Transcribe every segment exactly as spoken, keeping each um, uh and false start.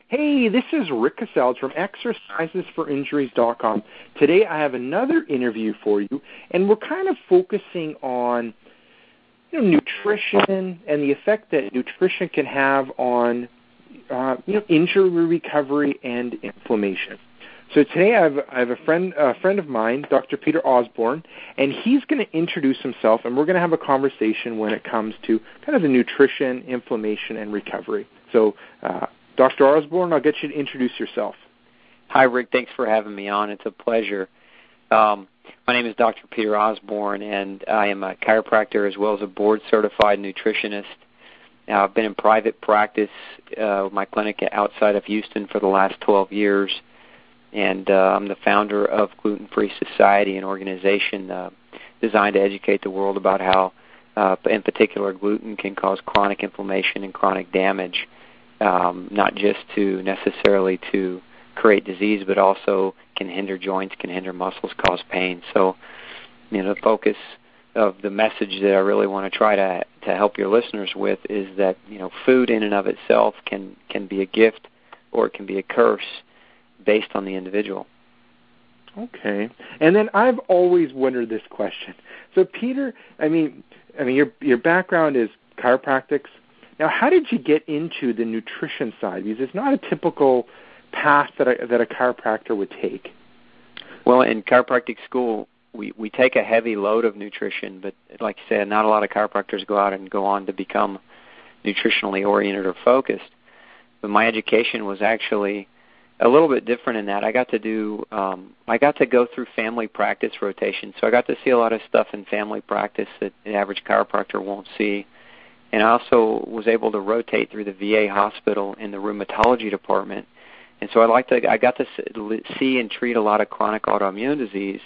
Hey, this is Rick Casals from exercises for injuries dot com. Today I have another interview for you, and we're kind of focusing on you know, nutrition and the effect that nutrition can have on uh, you know, injury recovery and inflammation. So today I have, I have a friend a friend of mine, Doctor Peter Osborne, and he's going to introduce himself, and we're going to have a conversation when it comes to kind of the nutrition, inflammation, and recovery. So uh, Doctor Osborne, I'll get you to introduce yourself. Hi, Rick. Thanks for having me on. It's a pleasure. Um, my name is Doctor Peter Osborne, and I am a chiropractor as well as a board-certified nutritionist. Now, I've been in private practice uh, with my clinic outside of Houston for the last twelve years, and uh, I'm the founder of Gluten Free Society, an organization uh, designed to educate the world about how, uh, in particular, gluten can cause chronic inflammation and chronic damage. Um, not just to necessarily to create disease, but also can hinder joints, can hinder muscles, cause pain. So, you know, the focus of the message that I really want to try to to help your listeners with is that, you know, food in and of itself can, can be a gift or it can be a curse based on the individual. Okay. And then I've always wondered this question. So, Peter, I mean, I mean, your your background is chiropractics. Now, how did you get into the nutrition side? Because it's not a typical path that a, that a chiropractor would take. Well, in chiropractic school, we, we take a heavy load of nutrition, but like you said, not a lot of chiropractors go out and go on to become nutritionally oriented or focused. But my education was actually a little bit different in that. I got to do, um, I got to go through family practice rotation, so I got to see a lot of stuff in family practice that the average chiropractor won't see. And I also was able to rotate through the V A hospital in the rheumatology department. And so I like to, I got to see and treat a lot of chronic autoimmune disease.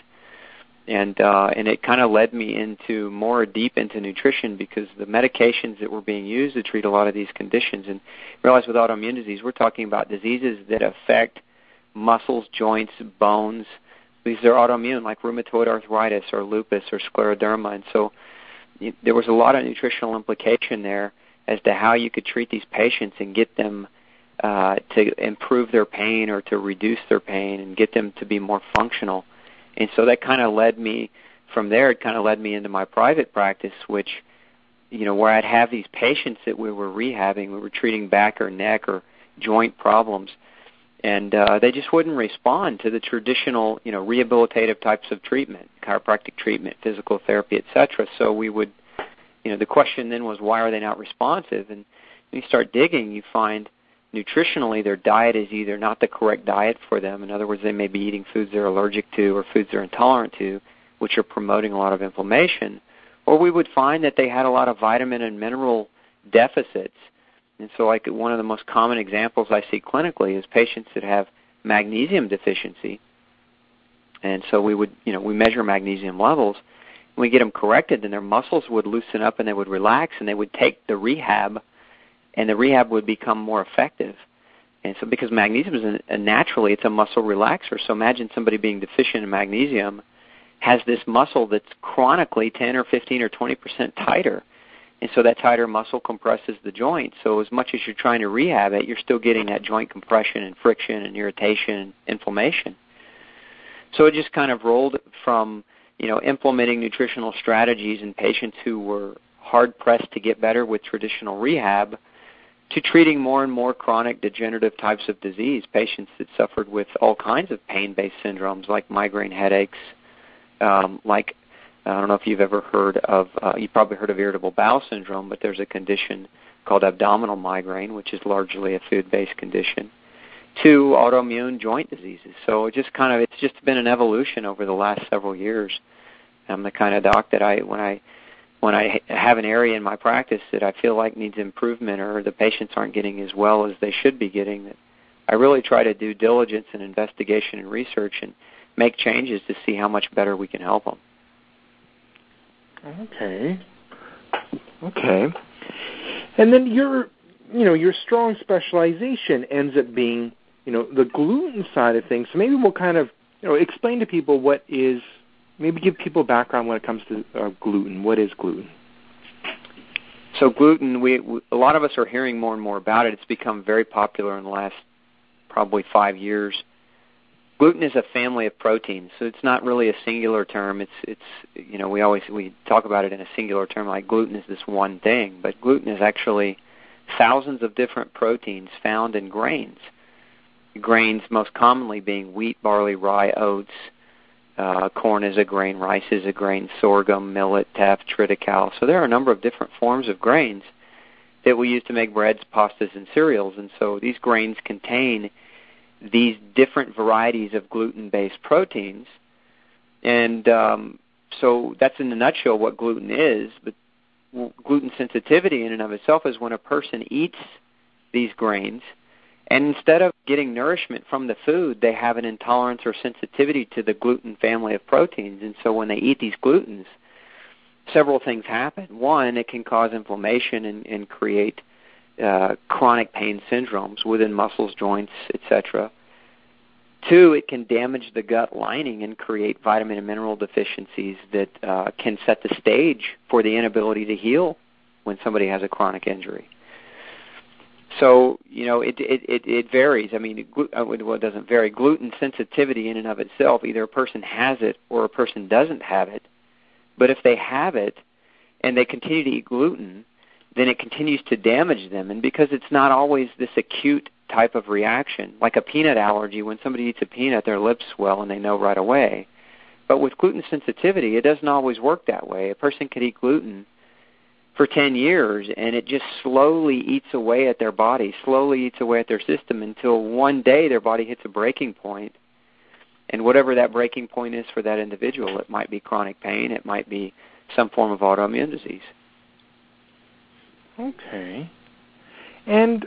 And uh, and it kind of led me into more deep into nutrition because the medications that were being used to treat a lot of these conditions, and realize with autoimmune disease, we're talking about diseases that affect muscles, joints, bones. These are autoimmune, like rheumatoid arthritis or lupus or scleroderma. And so there was a lot of nutritional implication there as to how you could treat these patients and get them uh, to improve their pain or to reduce their pain and get them to be more functional. And so that kind of led me, from there it kind of led me into my private practice, which, you know, where I'd have these patients that we were rehabbing, we were treating back or neck or joint problems, and uh, they just wouldn't respond to the traditional, you know, rehabilitative types of treatment, chiropractic treatment, physical therapy, et cetera. So we would, you know, the question then was, why are they not responsive? And when you start digging, you find nutritionally their diet is either not the correct diet for them. In other words, they may be eating foods they're allergic to or foods they're intolerant to, which are promoting a lot of inflammation. Or we would find that they had a lot of vitamin and mineral deficits. And so like one of the most common examples I see clinically is patients that have magnesium deficiency. And so we would, you know, we measure magnesium levels. When we get them corrected, then their muscles would loosen up and they would relax and they would take the rehab, and the rehab would become more effective. And so because magnesium is a, a naturally, it's a muscle relaxer. So imagine somebody being deficient in magnesium has this muscle that's chronically ten or fifteen or twenty percent tighter. And so that tighter muscle compresses the joint. So as much as you're trying to rehab it, you're still getting that joint compression and friction and irritation and inflammation. So it just kind of rolled from, you know, implementing nutritional strategies in patients who were hard-pressed to get better with traditional rehab to treating more and more chronic degenerative types of disease, patients that suffered with all kinds of pain-based syndromes like migraine headaches, um, like I don't know if you've ever heard of, uh, you've probably heard of irritable bowel syndrome, but there's a condition called abdominal migraine, which is largely a food-based condition, to autoimmune joint diseases. So it just kind of, it's just been an evolution over the last several years. I'm the kind of doc that I, when I, when I have an area in my practice that I feel like needs improvement or the patients aren't getting as well as they should be getting, that I really try to do diligence and investigation and research and make changes to see how much better we can help them. Okay. Okay. And then your, you know, your strong specialization ends up being, you know, the gluten side of things. So maybe we'll kind of, you know, explain to people what is, maybe give people background when it comes to uh, gluten. What is gluten? So gluten, we, we a lot of us are hearing more and more about it. It's become very popular in the last probably five years. Gluten is a family of proteins, so it's not really a singular term. It's it's you know we always we talk about it in a singular term, like gluten is this one thing, but gluten is actually thousands of different proteins found in grains. Grains most commonly being wheat, barley, rye, oats. Uh, corn is a grain, rice is a grain, sorghum, millet, teff, triticale. So there are a number of different forms of grains that we use to make breads, pastas, and cereals. And so these grains contain these different varieties of gluten-based proteins. And um, so that's in a nutshell what gluten is. But gluten sensitivity in and of itself is when a person eats these grains, and instead of getting nourishment from the food, they have an intolerance or sensitivity to the gluten family of proteins. And so when they eat these glutens, several things happen. One, it can cause inflammation and, and create uh, chronic pain syndromes within muscles, joints, et cetera. Two, it can damage the gut lining and create vitamin and mineral deficiencies that uh, can set the stage for the inability to heal when somebody has a chronic injury. So, you know, it it, it, it varies. I mean, it, well, it doesn't vary. Gluten sensitivity in and of itself, either a person has it or a person doesn't have it. But if they have it and they continue to eat gluten, then it continues to damage them. And because it's not always this acute type of reaction, like a peanut allergy, when somebody eats a peanut, their lips swell and they know right away. But with gluten sensitivity, it doesn't always work that way. A person could eat gluten for ten years, and it just slowly eats away at their body, slowly eats away at their system until one day their body hits a breaking point. And whatever that breaking point is for that individual, it might be chronic pain, it might be some form of autoimmune disease. Okay. And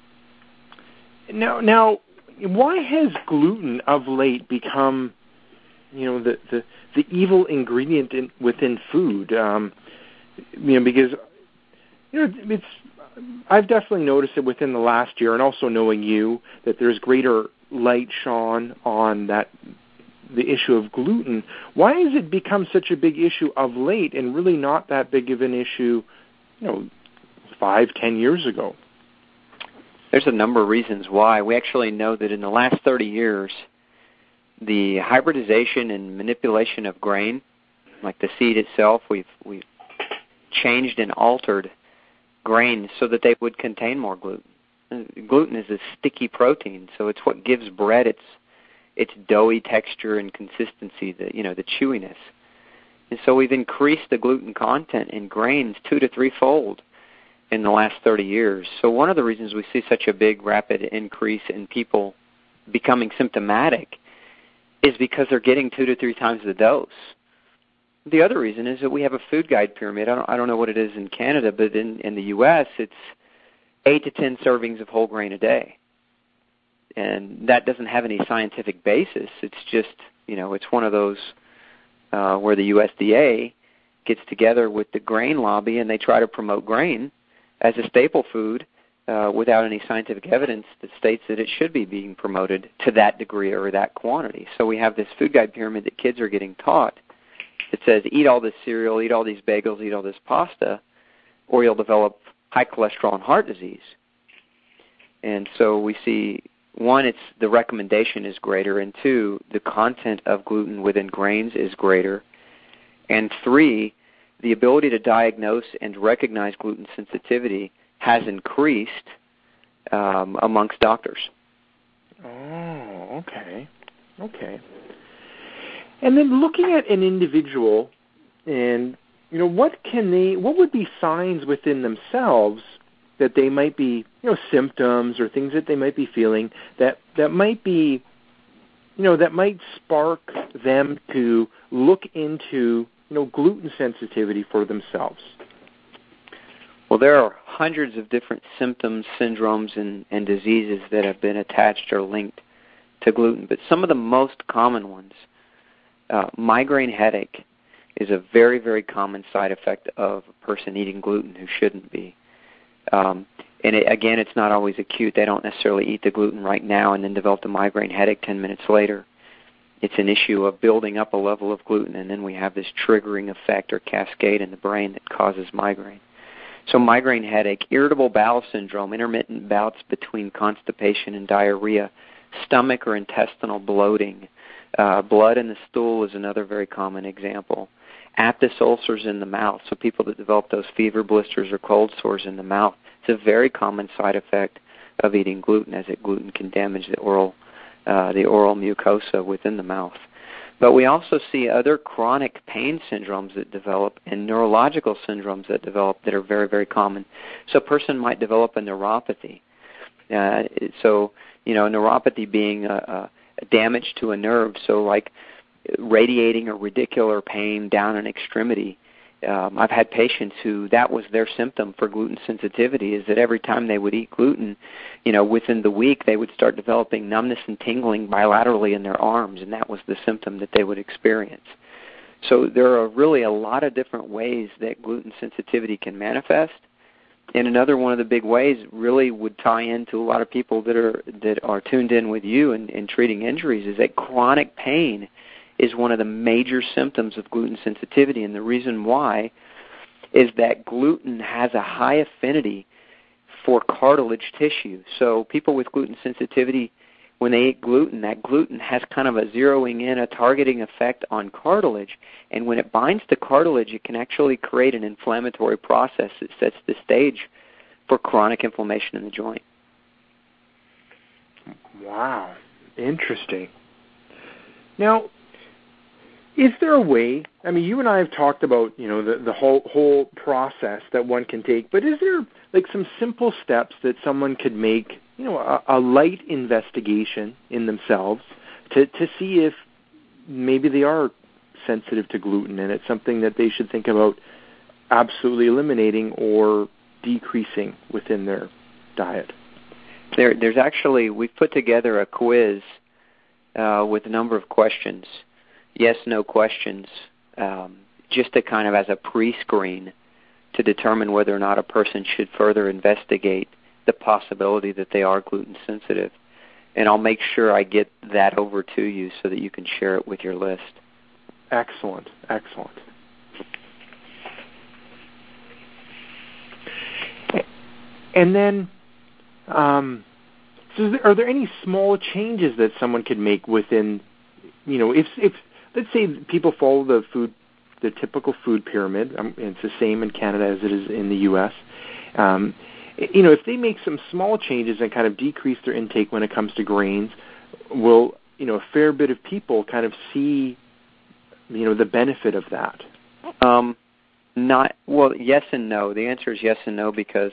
now, now, why has gluten of late become, you know, the the, the evil ingredient in, within food? Um, You know, because you know, it's. I've definitely noticed it within the last year, and also knowing you, that there's greater light shone on that the issue of gluten. Why has it become such a big issue of late, and really not that big of an issue, you know, five, ten years ago? There's a number of reasons why. We actually know that in the last thirty years, the hybridization and manipulation of grain, like the seed itself, we've we've changed and altered grains so that they would contain more gluten. Gluten is a sticky protein, so it's what gives bread its its doughy texture and consistency, the you know the chewiness. And so we've increased the gluten content in grains two to threefold in the last thirty years. So one of the reasons we see such a big, rapid increase in people becoming symptomatic is because they're getting two to three times the dose. The other reason is that we have a food guide pyramid. I don't, I don't know what it is in Canada, but in, in the U S it's eight to ten servings of whole grain a day. And that doesn't have any scientific basis. It's just, you know, it's one of those uh, where the U S D A gets together with the grain lobby and they try to promote grain as a staple food uh, without any scientific evidence that states that it should be being promoted to that degree or that quantity. So we have this food guide pyramid that kids are getting taught. It says, eat all this cereal, eat all these bagels, eat all this pasta, or you'll develop high cholesterol and heart disease. And so we see, one, it's the recommendation is greater, and two, the content of gluten within grains is greater, and three, the ability to diagnose and recognize gluten sensitivity has increased um, amongst doctors. Oh, okay. Okay. And then looking at an individual, and you know, what can they? What would be signs within themselves that they might be, you know, symptoms or things that they might be feeling that that might be, you know, that might spark them to look into, you know, gluten sensitivity for themselves? Well, there are hundreds of different symptoms, syndromes, and, and diseases that have been attached or linked to gluten, but some of the most common ones. Uh, migraine headache is a very, very common side effect of a person eating gluten who shouldn't be. Um, and it, again, it's not always acute. They don't necessarily eat the gluten right now and then develop the migraine headache ten minutes later. It's an issue of building up a level of gluten, and then we have this triggering effect or cascade in the brain that causes migraine. So migraine headache, irritable bowel syndrome, intermittent bouts between constipation and diarrhea, Stomach or intestinal bloating. Uh, blood in the stool is another very common example. Aphthous ulcers in the mouth, so people that develop those fever blisters or cold sores in the mouth, it's a very common side effect of eating gluten, as it gluten can damage the oral, uh, the oral mucosa within the mouth. But we also see other chronic pain syndromes that develop and neurological syndromes that develop that are very, very common. So a person might develop a neuropathy. Uh, so, you know, neuropathy being a, a damage to a nerve, so like radiating or radicular pain down an extremity. Um, I've had patients who that was their symptom for gluten sensitivity, is that every time they would eat gluten, you know, within the week they would start developing numbness and tingling bilaterally in their arms, and that was the symptom that they would experience. So there are really a lot of different ways that gluten sensitivity can manifest. And another one of the big ways really would tie into a lot of people that are that are tuned in with you in, in treating injuries is that chronic pain is one of the major symptoms of gluten sensitivity. And the reason why is that gluten has a high affinity for cartilage tissue. So people with gluten sensitivity, when they eat gluten, that gluten has kind of a zeroing in, a targeting effect on cartilage. And when it binds to cartilage, it can actually create an inflammatory process that sets the stage for chronic inflammation in the joint. Wow. Interesting. Now, is there a way, I mean, you and I have talked about, you know, the, the whole whole process that one can take, but is there, like, some simple steps that someone could make, you know, a, a light investigation in themselves to, to see if maybe they are sensitive to gluten and it's something that they should think about absolutely eliminating or decreasing within their diet? There, there's actually, we've put together a quiz uh, with a number of questions. Yes, no questions, um, just to kind of as a pre-screen to determine whether or not a person should further investigate the possibility that they are gluten sensitive. And I'll make sure I get that over to you so that you can share it with your list. Excellent, excellent. And then, um, so are there any small changes that someone could make within, you know, if if let's say people follow the food, the typical food pyramid, um, and it's the same in Canada as it is in the U S. Um, you know, if they make some small changes and kind of decrease their intake when it comes to grains, will, you know, a fair bit of people kind of see, you know, the benefit of that? Um, not well. Yes and no. The answer is yes and no because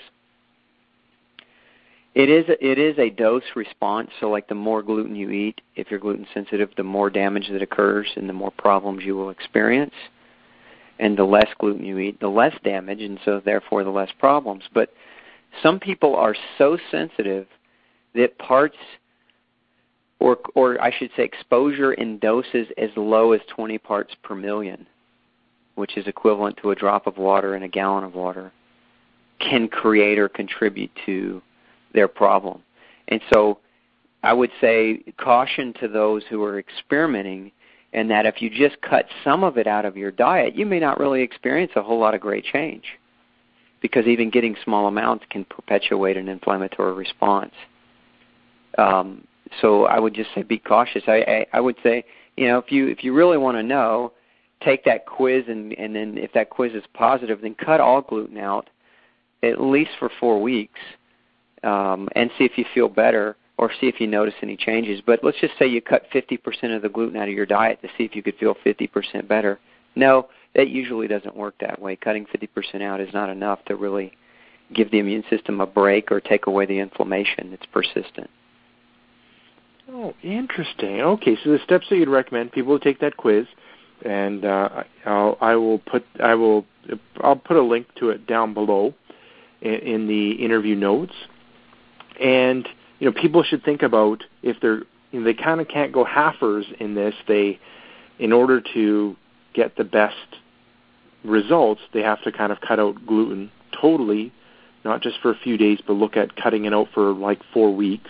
It is a, it is a dose response. So like the more gluten you eat, if you're gluten sensitive, the more damage that occurs and the more problems you will experience. And the less gluten you eat, the less damage, and so therefore the less problems. But some people are so sensitive that parts, or or I should say exposure in doses as low as twenty parts per million, which is equivalent to a drop of water in a gallon of water, can create or contribute to their problem. And so I would say caution to those who are experimenting, and that if you just cut some of it out of your diet, you may not really experience a whole lot of great change, because even getting small amounts can perpetuate an inflammatory response. Um, so I would just say be cautious. I, I, I would say, you know, if you if you really want to know, take that quiz, and, and then if that quiz is positive, then cut all gluten out, at least for four weeks, um, and see if you feel better or see if you notice any changes. But let's just say you cut fifty percent of the gluten out of your diet to see if you could feel fifty percent better. No, that usually doesn't work that way. Cutting fifty percent out is not enough to really give the immune system a break or take away the inflammation that's persistent. Oh, interesting. Okay, so the steps that you'd recommend, people will take that quiz, and uh, I'll, I will put I will I'll put a link to it down below in, in the interview notes. And you know, people should think about if they're you know, they kind of can't go halfers in this. They, in order to get the best results, they have to kind of cut out gluten totally, not just for a few days, but look at cutting it out for like four weeks.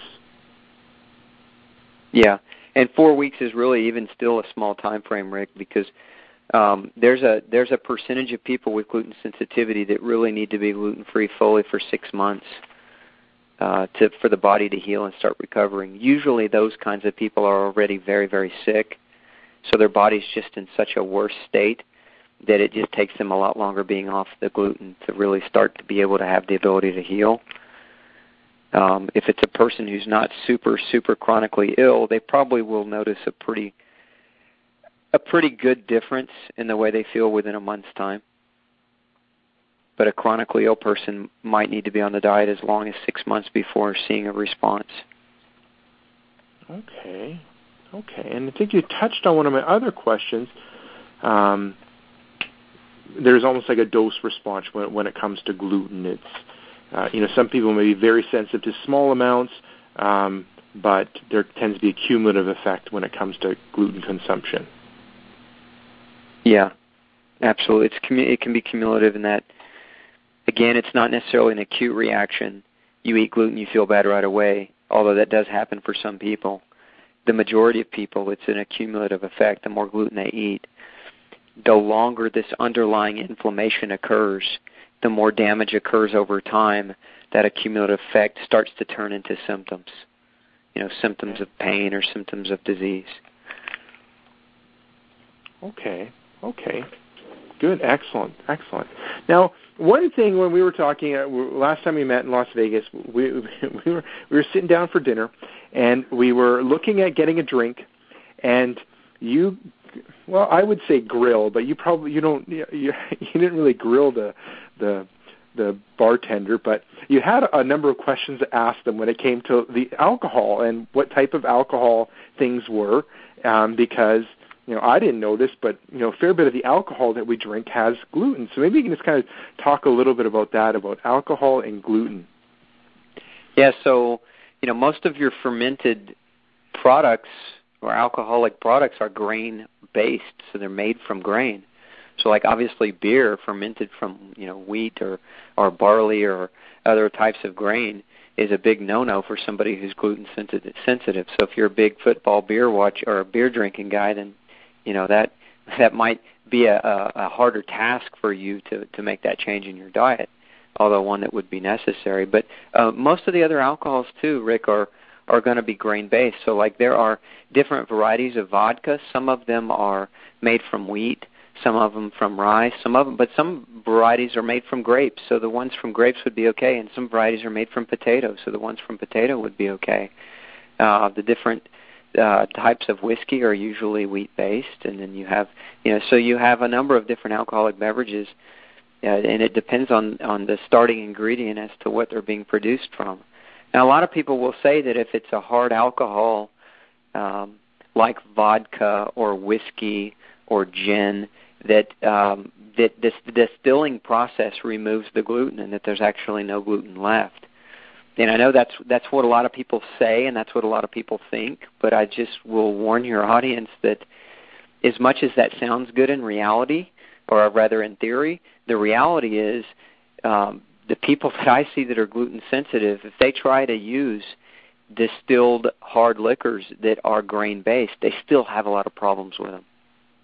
Yeah, and four weeks is really even still a small time frame, Rick, because um, there's a there's a percentage of people with gluten sensitivity that really need to be gluten-free fully for six months. uh, to for the body to heal and start recovering. Usually those kinds of people are already very, very sick, so their body's just in such a worse state that it just takes them a lot longer being off the gluten to really start to be able to have the ability to heal. Um, if it's a person who's not super, super chronically ill, they probably will notice a pretty a pretty good difference in the way they feel within a month's time. But a chronically ill person might need to be on the diet as long as six months before seeing a response. Okay. Okay. And I think you touched on one of my other questions. Um, there's almost like a dose response when, when it comes to gluten. It's, uh, you know, some people may be very sensitive to small amounts, um, but there tends to be a cumulative effect when it comes to gluten consumption. Yeah, absolutely. It's it can be cumulative in that, again, it's not necessarily an acute reaction. You eat gluten, you feel bad right away, although that does happen for some people. The majority of people, it's an accumulative effect. The more gluten they eat, the longer this underlying inflammation occurs, the more damage occurs over time. That accumulative effect starts to turn into symptoms, you know, symptoms of pain or symptoms of disease. Okay, okay. Good, excellent, excellent. Now, one thing when we were talking uh, last time we met in Las Vegas, we we were we were sitting down for dinner, and we were looking at getting a drink, and you, well, I would say grill, but you probably you don't you you didn't really grill the the the bartender, but you had a number of questions to ask them when it came to the alcohol and what type of alcohol things were, um, because. You know, I didn't know this, but, you know, a fair bit of the alcohol that we drink has gluten. So maybe you can just kind of talk a little bit about that, about alcohol and gluten. Yeah, so, you know, most of your fermented products or alcoholic products are grain-based, so they're made from grain. So, like, obviously beer fermented from, you know, wheat or, or barley or other types of grain is a big no-no for somebody who's gluten sensitive. So if you're a big football beer watch or a beer drinking guy, then you know, that that might be a, a, a harder task for you to, to make that change in your diet, although one that would be necessary. But uh, most of the other alcohols, too, Rick, are, are going to be grain-based. So, like, there are different varieties of vodka. Some of them are made from wheat, some of them from rye, some of them, but some varieties are made from grapes. So the ones from grapes would be okay, and some varieties are made from potatoes. So the ones from potato would be okay. Uh, the different Uh, types of whiskey are usually wheat-based, and then you have, you know, so you have a number of different alcoholic beverages, uh, and it depends on, on the starting ingredient as to what they're being produced from. Now, a lot of people will say that if it's a hard alcohol, um, like vodka or whiskey or gin, that um, that this the distilling process removes the gluten, and that there's actually no gluten left. And I know that's that's what a lot of people say, and that's what a lot of people think, but I just will warn your audience that as much as that sounds good in reality, or rather in theory, the reality is um, the people that I see that are gluten sensitive, if they try to use distilled hard liquors that are grain-based, they still have a lot of problems with them.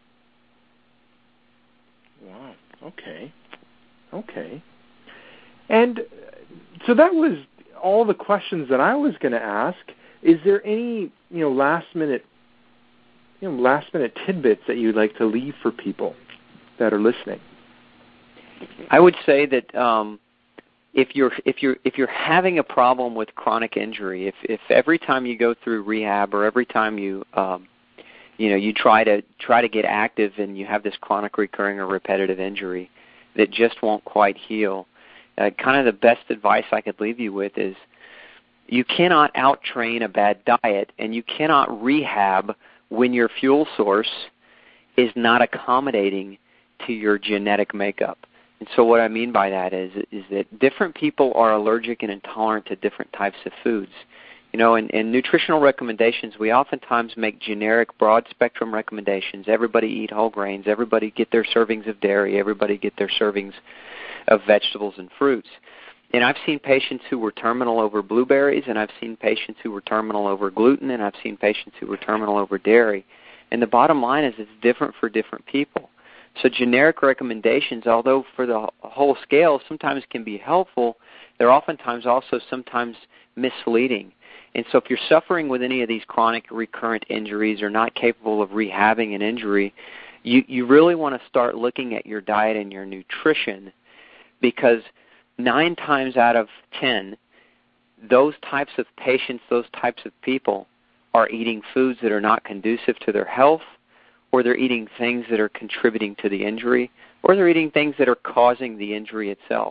Wow, okay, okay. And so that was all the questions that I was going to ask. Is there any, you know, last minute, you know, last minute tidbits that you'd like to leave for people that are listening? I would say that um, if you're if you're if you're having a problem with chronic injury, if if every time you go through rehab or every time you um, you know you try to try to get active and you have this chronic recurring or repetitive injury that just won't quite heal. Uh, kind of the best advice I could leave you with is you cannot out-train a bad diet, and you cannot rehab when your fuel source is not accommodating to your genetic makeup. And so what I mean by that is is that different people are allergic and intolerant to different types of foods. You know, in, in nutritional recommendations, we oftentimes make generic, broad-spectrum recommendations. Everybody eat whole grains. Everybody get their servings of dairy. Everybody get their servings of vegetables and fruits. And I've seen patients who were terminal over blueberries, and I've seen patients who were terminal over gluten, and I've seen patients who were terminal over dairy. And the bottom line is it's different for different people. So generic recommendations, although for the whole scale sometimes can be helpful, they're oftentimes also sometimes misleading. And so if you're suffering with any of these chronic recurrent injuries or not capable of rehabbing an injury, you, you really want to start looking at your diet and your nutrition, because nine times out of ten, those types of patients, those types of people are eating foods that are not conducive to their health, or they're eating things that are contributing to the injury, or they're eating things that are causing the injury itself.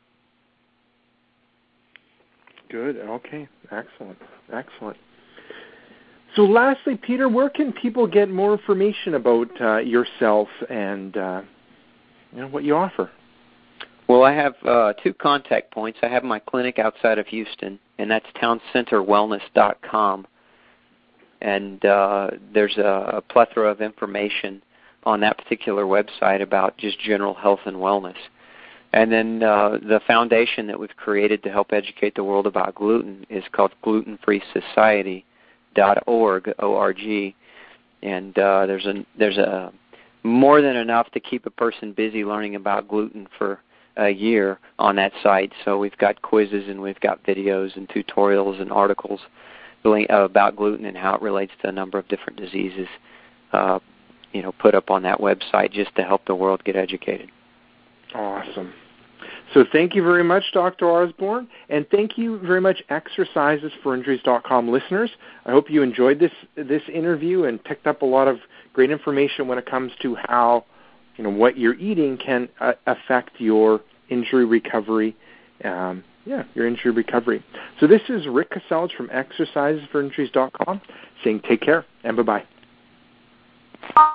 Good. Okay. Excellent. Excellent. So lastly, Peter, where can people get more information about uh, yourself and uh, you know, what you offer? Well, I have uh, two contact points. I have my clinic outside of Houston, and that's town center wellness dot com. And uh, there's a, a plethora of information on that particular website about just general health and wellness. And then uh, the foundation that we've created to help educate the world about gluten is called gluten free society dot org, O R G. And uh, there's a there's a more than enough to keep a person busy learning about gluten for a year on that site. So we've got quizzes and we've got videos and tutorials and articles about gluten and how it relates to a number of different diseases, uh, you know, put up on that website just to help the world get educated. Awesome. So thank you very much, Doctor Osborne, and thank you very much, exercises for injuries dot com listeners. I hope you enjoyed this this interview and picked up a lot of great information when it comes to how, you know, what you're eating can uh, affect your injury recovery. Um, yeah, your injury recovery. So this is Rick Casells from exercises for injuries dot com saying take care and bye-bye.